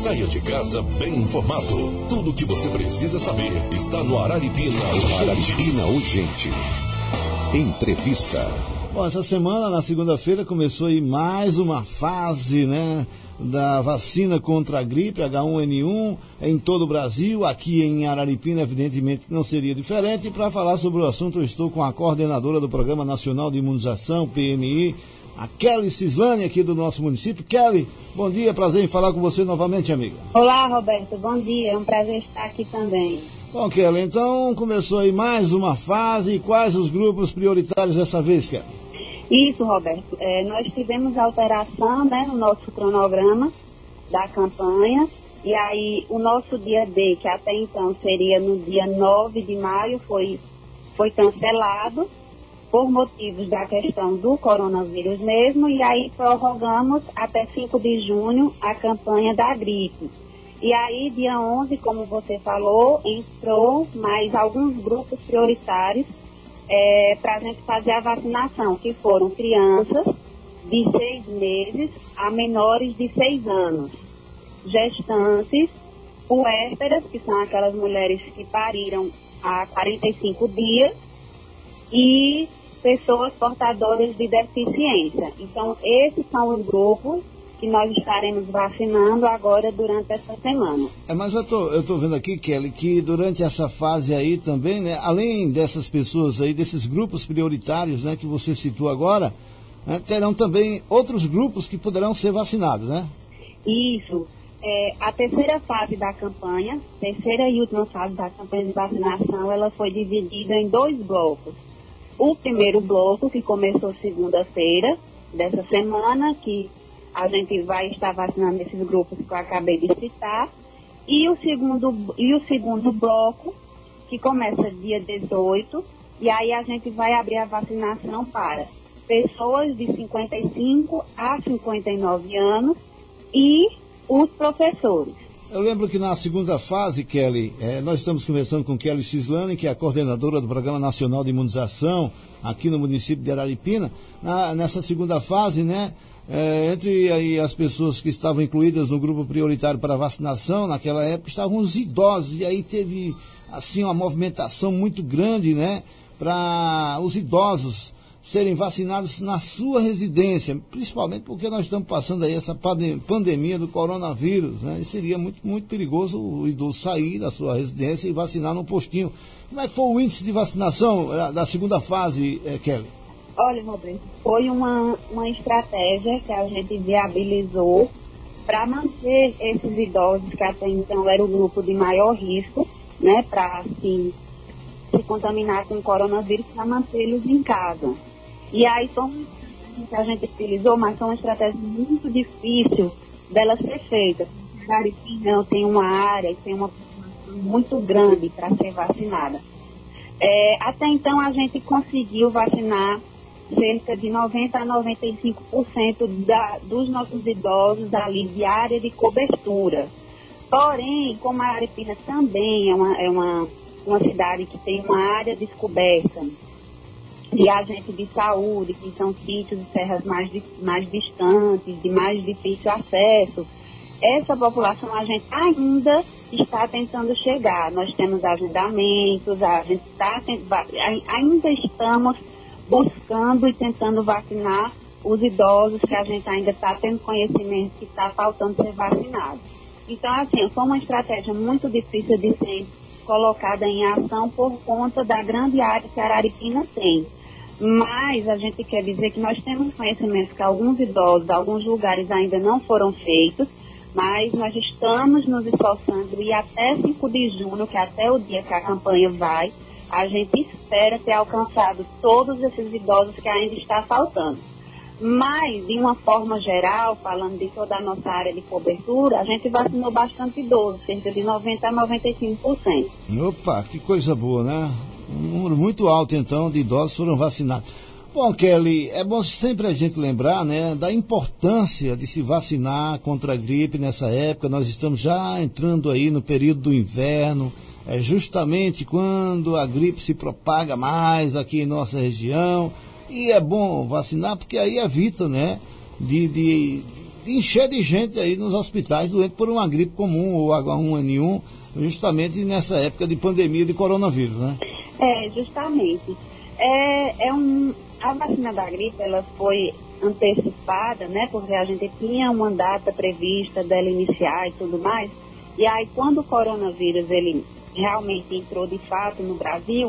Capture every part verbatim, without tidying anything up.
Saia de casa bem informado. Tudo o que você precisa saber está no Araripina Urgente. Araripina Urgente. Entrevista. Bom, essa semana, na segunda-feira, começou aí mais uma fase, né, da vacina contra a gripe H um N um em todo o Brasil. Aqui em Araripina, evidentemente, não seria diferente. E para falar sobre o assunto, eu estou com a coordenadora do Programa Nacional de Imunização, P N I, a Kelly Cislane, aqui do nosso município. Kelly, bom dia, prazer em falar com você novamente, amiga. Olá, Roberto, bom dia, é um prazer estar aqui também. Bom, Kelly, então começou aí mais uma fase. Quais os grupos prioritários dessa vez, Kelly? Isso, Roberto, é, nós tivemos alteração, né, no nosso cronograma da campanha, e aí o nosso dia D, que até então seria no dia nove de maio, foi, foi cancelado por motivos da questão do coronavírus mesmo, e aí prorrogamos até cinco de junho a campanha da gripe. E aí, dia onze, como você falou, entrou mais alguns grupos prioritários É, para a gente fazer a vacinação, que foram crianças de seis meses a menores de seis anos, gestantes, puérperas, que são aquelas mulheres que pariram há quarenta e cinco dias, e pessoas portadoras de deficiência. Então, esses são os grupos que nós estaremos vacinando agora durante essa semana. É, mas eu tô, eu tô vendo aqui, Kelly, que durante essa fase aí também, né, além dessas pessoas aí, desses grupos prioritários, né, que você citou agora, né, terão também outros grupos que poderão ser vacinados, né? Isso. É, a terceira fase da campanha, terceira e última fase da campanha de vacinação, ela foi dividida em dois blocos. O primeiro bloco, que começou segunda-feira dessa semana, que a gente vai estar vacinando esses grupos que eu acabei de citar. E o segundo, e o segundo bloco, que começa dia dezoito, e aí a gente vai abrir a vacinação para pessoas de cinquenta e cinco a cinquenta e nove anos e os professores. Eu lembro que na segunda fase, Kelly, eh, nós estamos conversando com Kelly Cislane, que é a coordenadora do Programa Nacional de Imunização aqui no município de Araripina. Na, nessa segunda fase, né, É, entre aí as pessoas que estavam incluídas no grupo prioritário para vacinação, naquela época, estavam os idosos, e aí teve, assim, uma movimentação muito grande, né, para os idosos serem vacinados na sua residência, principalmente porque nós estamos passando aí essa pandemia do coronavírus, né, e seria muito, muito perigoso o idoso sair da sua residência e vacinar num postinho. Como é que foi o índice de vacinação da, da segunda fase, eh, Kelly? Olha, Roberto, foi uma, uma estratégia que a gente viabilizou para manter esses idosos, que até então era o grupo de maior risco, né, para assim, se contaminar com o coronavírus, para mantê-los em casa. E aí foi uma estratégia que a gente utilizou, mas foi uma estratégia muito difícil dela ser feita. Araripina tem uma área e tem uma população muito grande para ser vacinada. É, até então a gente conseguiu vacinar cerca de noventa a noventa e cinco por cento da, dos nossos idosos ali de área de cobertura. Porém, como a Araripina também é uma, é uma, uma cidade que tem uma área descoberta de agente de saúde, que são sítios e serras mais, mais distantes, de mais difícil acesso, essa população a gente ainda está tentando chegar. Nós temos agendamentos, a gente está, ainda estamos buscando e tentando vacinar os idosos que a gente ainda está tendo conhecimento que está faltando ser vacinado. Então, assim, foi uma estratégia muito difícil de ser colocada em ação por conta da grande área que a Araripina tem. Mas a gente quer dizer que nós temos conhecimento que alguns idosos, alguns lugares ainda não foram feitos, mas nós estamos nos esforçando e até cinco de junho, que é até o dia que a campanha vai, a gente espera ter alcançado todos esses idosos que ainda está faltando. Mas, de uma forma geral, falando de toda a nossa área de cobertura, a gente vacinou bastante idosos, cerca de noventa a noventa e cinco por cento. Opa, que coisa boa, né? Um número muito alto, então, de idosos foram vacinados. Bom, Kelly, é bom sempre a gente lembrar, né, da importância de se vacinar contra a gripe nessa época. Nós estamos já entrando aí no período do inverno, é justamente quando a gripe se propaga mais aqui em nossa região. E é bom vacinar porque aí evita, né, de, de encher de gente aí nos hospitais doente por uma gripe comum ou agá um ene um, justamente nessa época de pandemia de coronavírus, né? É, justamente. É, é um, a vacina da gripe, ela foi antecipada, né? Porque a gente tinha uma data prevista dela iniciar e tudo mais. E aí, quando o coronavírus, ele realmente entrou de fato no Brasil,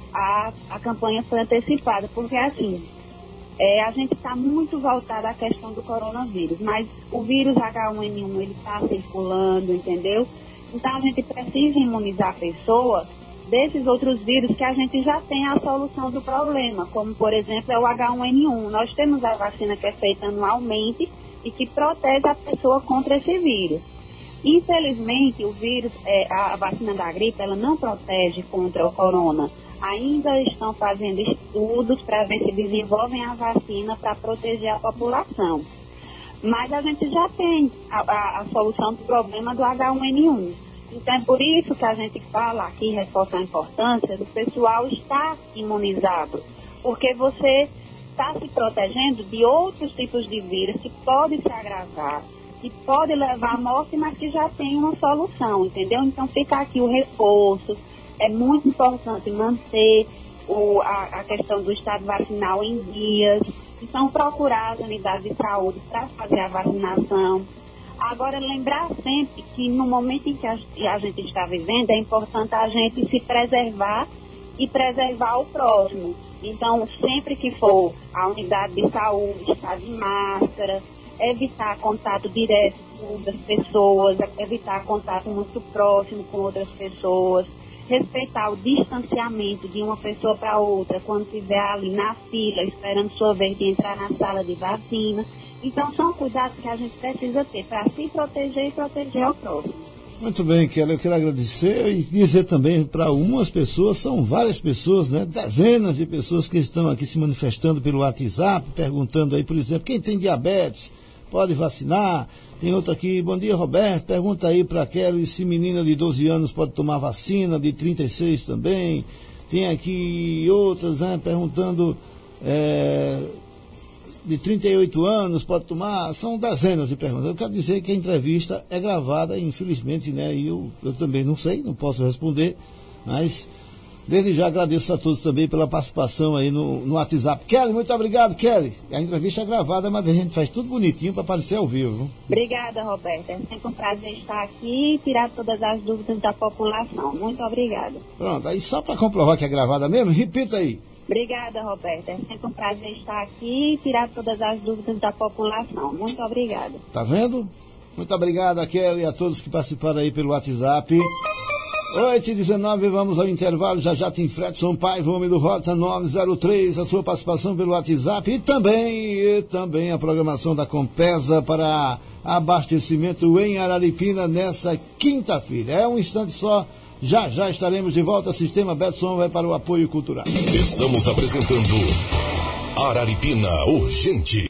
a, a campanha foi antecipada, porque assim, é, a gente está muito voltado à questão do coronavírus, mas o vírus agá um ene um, ele está circulando, entendeu? Então, a gente precisa imunizar a pessoa desses outros vírus que a gente já tem a solução do problema, como, por exemplo, é o agá um ene um. Nós temos a vacina que é feita anualmente e que protege a pessoa contra esse vírus. Infelizmente, o vírus, é, a vacina da gripe, ela não protege contra o corona. Ainda estão fazendo estudos para ver se desenvolvem a vacina para proteger a população. Mas a gente já tem a, a, a solução do problema do agá um ene um. Então é por isso que a gente fala aqui, reforça a importância do pessoal estar imunizado. Porque você está se protegendo de outros tipos de vírus que podem se agravar, que pode levar à morte, mas que já tem uma solução, entendeu? Então fica aqui o reforço. É muito importante manter o, a, a questão do estado vacinal em dias. Então procurar as unidades de saúde para fazer a vacinação. Agora, lembrar sempre que no momento em que a, a gente está vivendo, é importante a gente se preservar e preservar o próximo. Então, sempre que for à unidade de saúde, estar de máscara, evitar contato direto com outras pessoas, evitar contato muito próximo com outras pessoas, respeitar o distanciamento de uma pessoa para outra quando estiver ali na fila, esperando sua vez de entrar na sala de vacina. Então, são cuidados que a gente precisa ter para se proteger e proteger ao próximo. Muito bem, Kelly, eu quero agradecer e dizer também para umas pessoas, são várias pessoas, né, dezenas de pessoas que estão aqui se manifestando pelo WhatsApp, perguntando aí, por exemplo, quem tem diabetes pode vacinar. Tem outra aqui, bom dia, Roberto, pergunta aí para Kelly se menina de doze anos pode tomar vacina, de trinta e seis também. Tem aqui outras, né, perguntando... É, de trinta e oito anos pode tomar, são dezenas de perguntas. Eu quero dizer que a entrevista é gravada, infelizmente, né, e eu, eu também não sei, não posso responder, mas desde já agradeço a todos também pela participação aí no, no WhatsApp. Kelly, muito obrigado, Kelly. A entrevista é gravada, mas a gente faz tudo bonitinho para aparecer ao vivo. Obrigada, Roberta. É sempre um prazer estar aqui e tirar todas as dúvidas da população. Muito obrigada. Pronto, aí só para comprovar que é gravada mesmo, repita aí. Obrigada, Roberta. É sempre um prazer estar aqui e tirar todas as dúvidas da população. Muito obrigada. Tá vendo? Muito obrigado, Kelly, e a todos que participaram aí pelo WhatsApp. oito e dezenove, vamos ao intervalo. Já já tem Fredson Paiva, homem do Rota nove zero três, a sua participação pelo WhatsApp e também, e também a programação da Compesa para abastecimento em Araripina nessa quinta-feira. É um instante só. Já, já estaremos de volta. Sistema Betson vai para o apoio cultural. Estamos apresentando Araripina Urgente.